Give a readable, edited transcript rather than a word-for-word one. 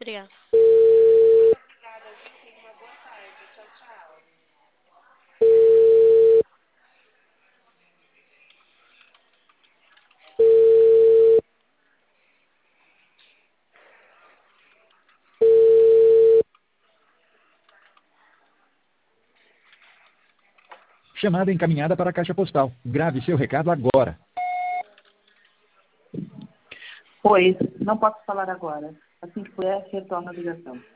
Obrigada. Chamada encaminhada para a caixa postal. Grave seu recado agora. Oi, não posso falar agora. Assim que puder, retorno a ligação.